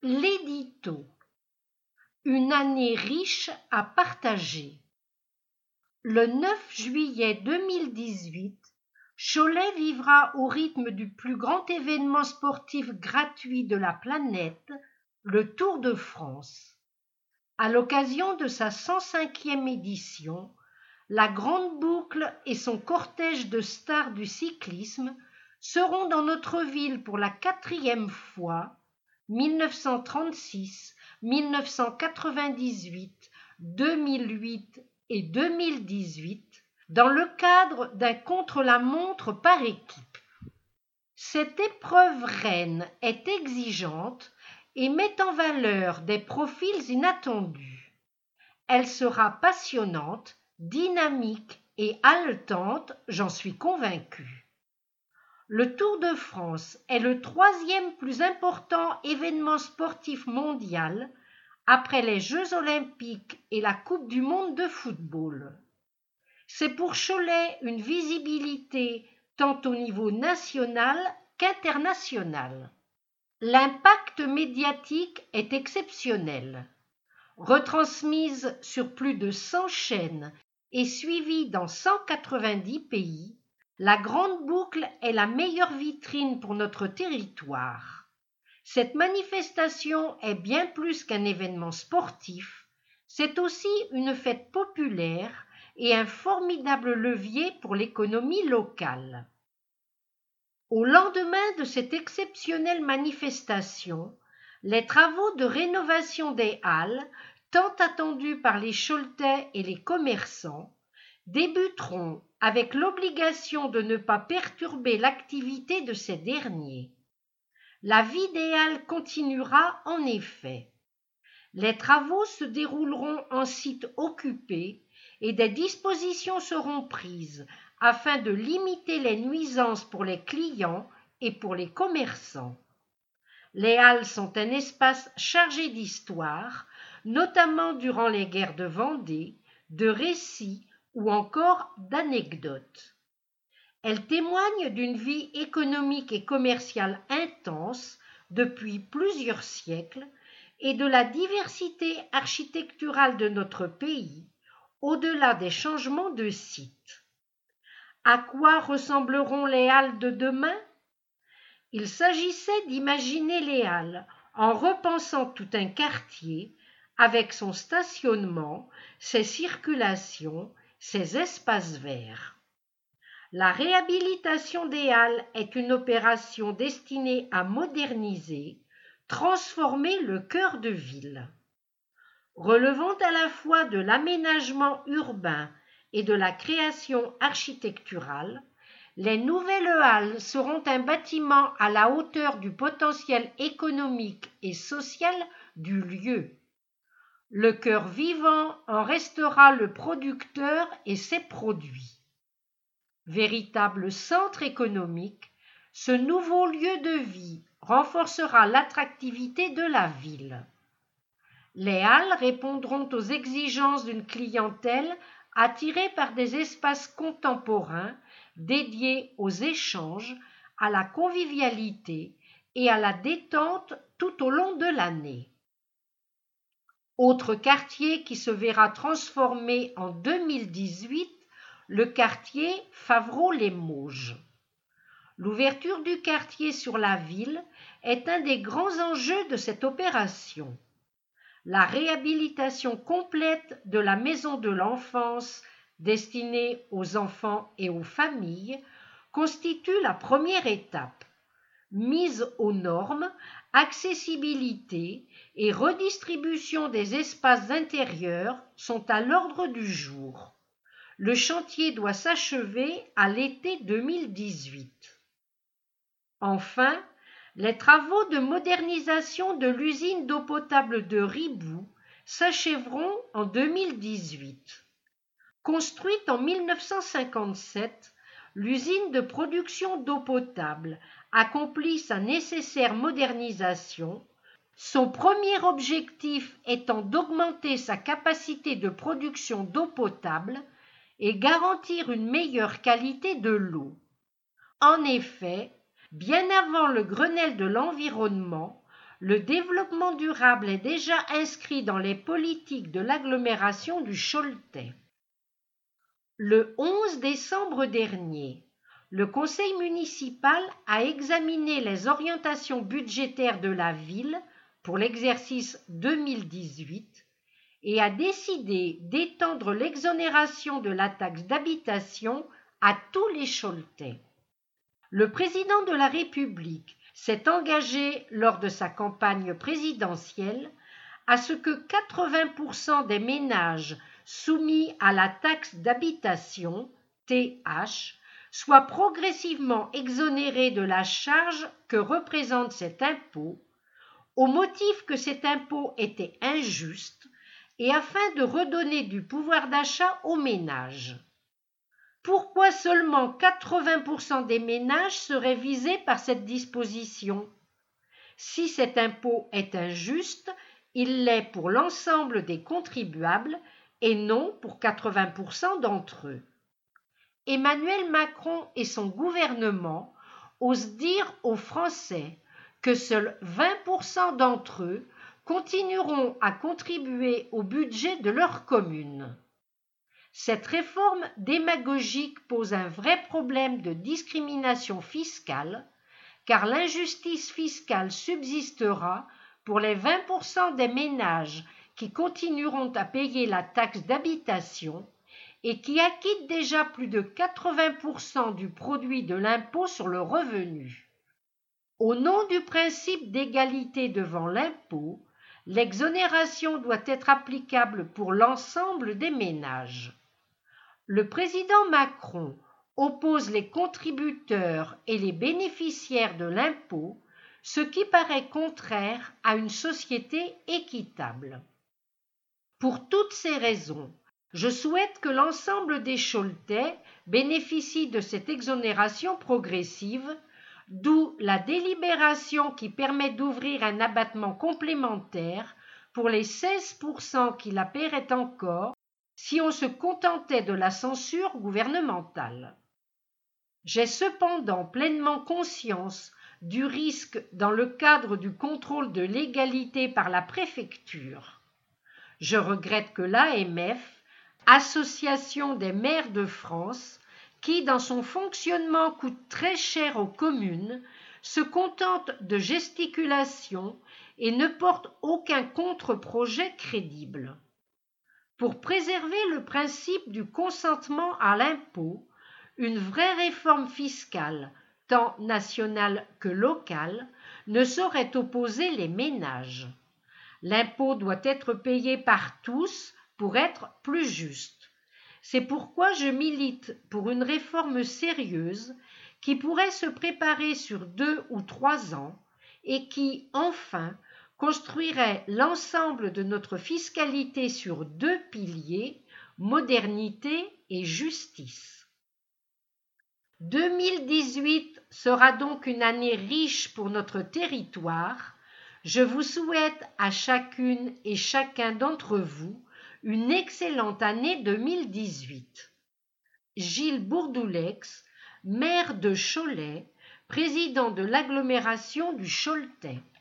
L'édito. Une année riche à partager. Le 9 juillet 2018, Cholet vivra au rythme du plus grand événement sportif gratuit de la planète, le Tour de France. À l'occasion de sa 105e édition, la Grande Boucle et son cortège de stars du cyclisme seront dans notre ville pour la 4e fois, 1936, 1998, 2008 et 2018, dans le cadre d'un contre-la-montre par équipe. Cette épreuve reine est exigeante et met en valeur des profils inattendus. Elle sera passionnante, dynamique et haletante, j'en suis convaincue. Le Tour de France est le 3e plus important événement sportif mondial après les Jeux olympiques et la Coupe du monde de football. C'est pour Cholet une visibilité tant au niveau national qu'international. L'impact médiatique est exceptionnel. Retransmise sur plus de 100 chaînes et suivie dans 190 pays, la Grande Boucle est la meilleure vitrine pour notre territoire. Cette manifestation est bien plus qu'un événement sportif, c'est aussi une fête populaire et un formidable levier pour l'économie locale. Au lendemain de cette exceptionnelle manifestation, les travaux de rénovation des halles, tant attendus par les Choletais et les commerçants, débuteront avec l'obligation de ne pas perturber l'activité de ces derniers. La vie des halles continuera en effet. Les travaux se dérouleront en site occupé et des dispositions seront prises afin de limiter les nuisances pour les clients et pour les commerçants. Les halles sont un espace chargé d'histoire, notamment durant les guerres de Vendée, de récits ou encore d'anecdotes. Elles témoignent d'une vie économique et commerciale intense depuis plusieurs siècles et de la diversité architecturale de notre pays, au-delà des changements de site. À quoi ressembleront les halles de demain ? Il s'agissait d'imaginer les halles en repensant tout un quartier avec son stationnement, ses circulations, ses espaces verts. La réhabilitation des halles est une opération destinée à moderniser, transformer le cœur de ville. Relevant à la fois de l'aménagement urbain et de la création architecturale, les nouvelles halles seront un bâtiment à la hauteur du potentiel économique et social du lieu. Le cœur vivant en restera le producteur et ses produits. Véritable centre économique, ce nouveau lieu de vie renforcera l'attractivité de la ville. Les halles répondront aux exigences d'une clientèle attirée par des espaces contemporains dédiés aux échanges, à la convivialité et à la détente tout au long de l'année. Autre quartier qui se verra transformé en 2018, le quartier Favreau-les-Mauges. L'ouverture du quartier sur la ville est un des grands enjeux de cette opération. La réhabilitation complète de la maison de l'enfance destinée aux enfants et aux familles constitue la première étape. Mise aux normes, accessibilité et redistribution des espaces intérieurs sont à l'ordre du jour. Le chantier doit s'achever à l'été 2018. Enfin, les travaux de modernisation de l'usine d'eau potable de Ribou s'achèveront en 2018. Construite en 1957, l'usine de production d'eau potable accomplit sa nécessaire modernisation, son premier objectif étant d'augmenter sa capacité de production d'eau potable et garantir une meilleure qualité de l'eau. En effet, bien avant le Grenelle de l'environnement, le développement durable est déjà inscrit dans les politiques de l'agglomération du Choletais. Le 11 décembre dernier, le conseil municipal a examiné les orientations budgétaires de la ville pour l'exercice 2018 et a décidé d'étendre l'exonération de la taxe d'habitation à tous les Choletais. Le président de la République s'est engagé lors de sa campagne présidentielle à ce que 80% des ménages soumis à la taxe d'habitation, TH, soient progressivement exonérés de la charge que représente cet impôt, au motif que cet impôt était injuste et afin de redonner du pouvoir d'achat aux ménages. Pourquoi seulement 80% des ménages seraient visés par cette disposition? Si cet impôt est injuste, il l'est pour l'ensemble des contribuables et non pour 80% d'entre eux. Emmanuel Macron et son gouvernement osent dire aux Français que seuls 20% d'entre eux continueront à contribuer au budget de leur commune. Cette réforme démagogique pose un vrai problème de discrimination fiscale, car l'injustice fiscale subsistera pour les 20% des ménages qui continueront à payer la taxe d'habitation et qui acquittent déjà plus de 80% du produit de l'impôt sur le revenu. Au nom du principe d'égalité devant l'impôt, l'exonération doit être applicable pour l'ensemble des ménages. Le président Macron oppose les contributeurs et les bénéficiaires de l'impôt, ce qui paraît contraire à une société équitable. Pour toutes ces raisons, je souhaite que l'ensemble des Choletais bénéficient de cette exonération progressive, d'où la délibération qui permet d'ouvrir un abattement complémentaire pour les 16% qui la paieraient encore si on se contentait de la censure gouvernementale. J'ai cependant pleinement conscience du risque dans le cadre du contrôle de légalité par la préfecture. Je regrette que l'AMF, Association des maires de France, qui dans son fonctionnement coûte très cher aux communes, se contente de gesticulations et ne porte aucun contre-projet crédible. Pour préserver le principe du consentement à l'impôt, une vraie réforme fiscale, tant nationale que locale, ne saurait opposer les ménages. L'impôt doit être payé par tous pour être plus juste. C'est pourquoi je milite pour une réforme sérieuse qui pourrait se préparer sur 2 ou 3 ans et qui, enfin, construirait l'ensemble de notre fiscalité sur 2 piliers, modernité et justice. 2018 sera donc une année riche pour notre territoire. Je vous souhaite à chacune et chacun d'entre vous une excellente année 2018. Gilles Bourdoulex, maire de Cholet, président de l'agglomération du Choletais.